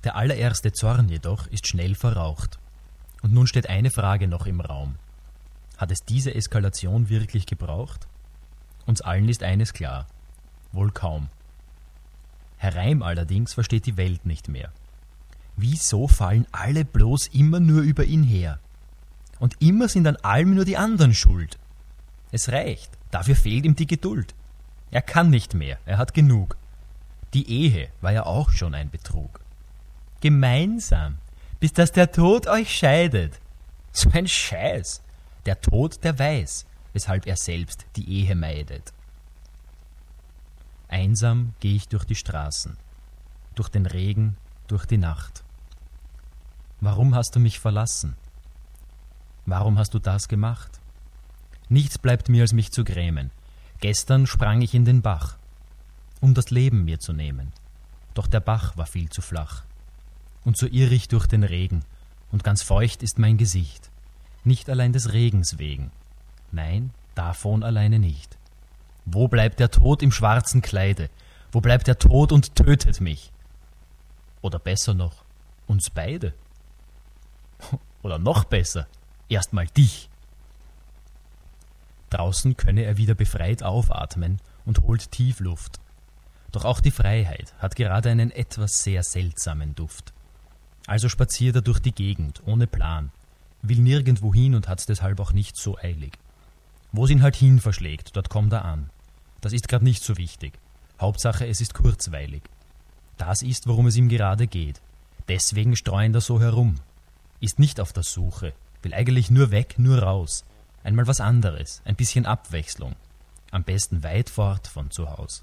Der allererste Zorn jedoch ist schnell verraucht. Und nun steht eine Frage noch im Raum. Hat es diese Eskalation wirklich gebraucht? Uns allen ist eines klar. Wohl kaum. Herr Reim allerdings versteht die Welt nicht mehr. Wieso fallen alle bloß immer nur über ihn her? Und immer sind an allem nur die anderen schuld. Es reicht, dafür fehlt ihm die Geduld. Er kann nicht mehr, er hat genug. Die Ehe war ja auch schon ein Betrug. Gemeinsam, bis dass der Tod euch scheidet. So ein Scheiß. Der Tod, der weiß, weshalb er selbst die Ehe meidet. Einsam geh ich durch die Straßen, durch den Regen, durch die Nacht. Warum hast du mich verlassen? Warum hast du das gemacht? Nichts bleibt mir, als mich zu grämen. Gestern sprang ich in den Bach, um das Leben mir zu nehmen. Doch der Bach war viel zu flach. Und so irr ich durch den Regen, und ganz feucht ist mein Gesicht. Nicht allein des Regens wegen, nein, davon alleine nicht. Wo bleibt der Tod im schwarzen Kleide? Wo bleibt der Tod und tötet mich? Oder besser noch, uns beide? Oder noch besser, erstmal dich. Draußen könne er wieder befreit aufatmen und holt tief Luft. Doch auch die Freiheit hat gerade einen etwas sehr seltsamen Duft. Also spaziert er durch die Gegend, ohne Plan, will nirgendwo hin und hat's deshalb auch nicht so eilig. Wo's ihn halt hin verschlägt, dort kommt er an. Das ist grad nicht so wichtig. Hauptsache, es ist kurzweilig. Das ist, worum es ihm gerade geht. Deswegen streunt er so herum. Ist nicht auf der Suche, will eigentlich nur weg, nur raus. Einmal was anderes, ein bisschen Abwechslung. Am besten weit fort von zu Haus.